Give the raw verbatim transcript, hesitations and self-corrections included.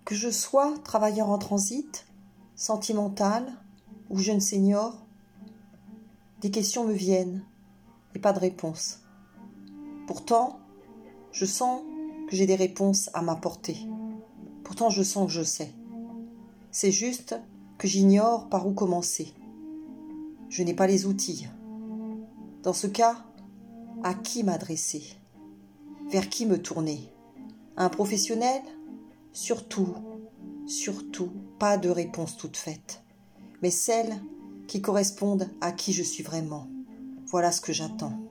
Que je sois travailleur en transit, sentimental ou jeune senior, des questions me viennent et pas de réponse. Pourtant, je sens que j'ai des réponses à m'apporter. Pourtant, je sens que je sais. C'est juste que j'ignore par où commencer. Je n'ai pas les outils. Dans ce cas, à qui m'adresser? Vers qui me tourner? À un professionnel? Surtout, surtout, pas de réponse toute faite, mais celles qui correspondent à qui je suis vraiment. Voilà ce que j'attends.